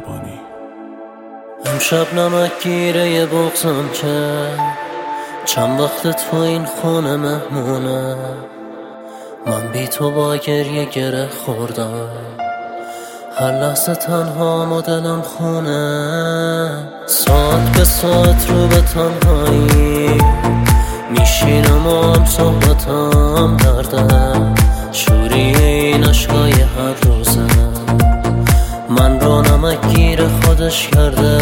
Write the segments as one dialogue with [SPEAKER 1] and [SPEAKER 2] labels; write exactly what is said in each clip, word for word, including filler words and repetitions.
[SPEAKER 1] قربانی.
[SPEAKER 2] امشب نمک گیره یه بغضم که چند وقت تو این خونه مهمونه، من بی تو با گریه گره خوردم، هر لحظه تنها و دلم خونه. ساعت به ساعت رو به تنهایی میشینم و هم صحبتم درده، شوری این عشقای هر روزه من رو نمکگیر خودش کرده.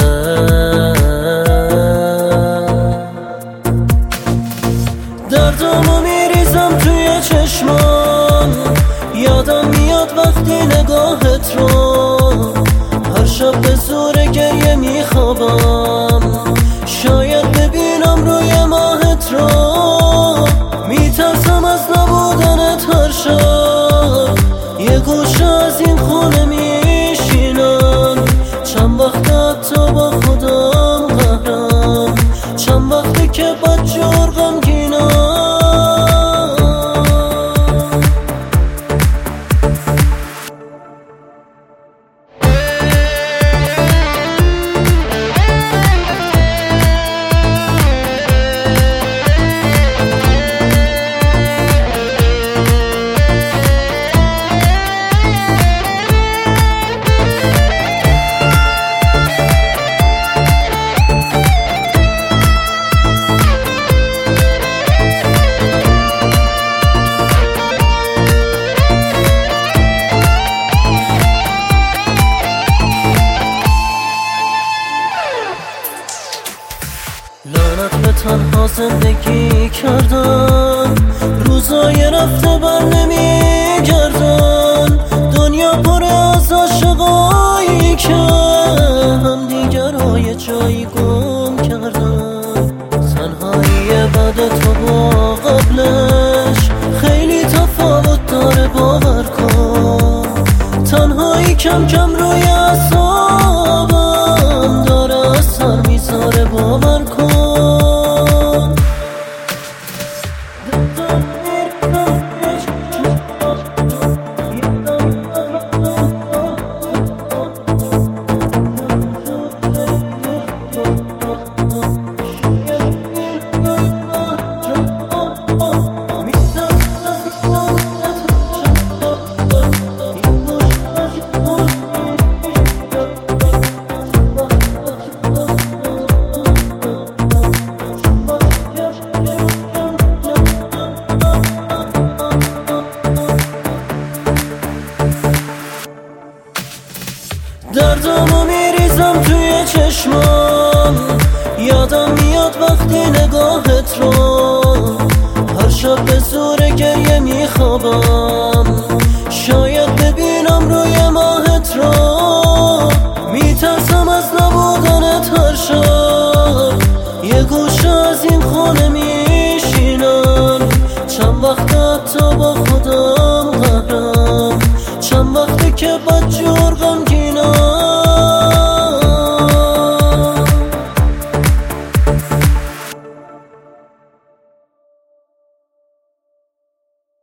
[SPEAKER 2] دردمو میریزم توی چشمام، یادم میاد وقتی نگاهت رو، هر شب به زور گریه میخوابم، شاید ببینم روی ماهت رو. میترسم از نبودنت هر شب، یه گوشه از این خونه میشینم، چند وقت حتی با خودم قهرم، چند وقتی که بدجور غمگینم. لعنت به تنها زندگی کردن، روزای رفته بر نمیگردن، دنیا پر از عاشقایی که هم دیگرای جایی گم کردن. تنهایی بعد تو با قبلش خیلی تفاوت داره، باور کن. تنهایی کم کم روی اعصابم داره اثر میذاره، باور کن. دردمو میریزم توی چشمام، یادم میاد وقتی نگاهت رو، هر شب به زور گریه میخوابم، شاید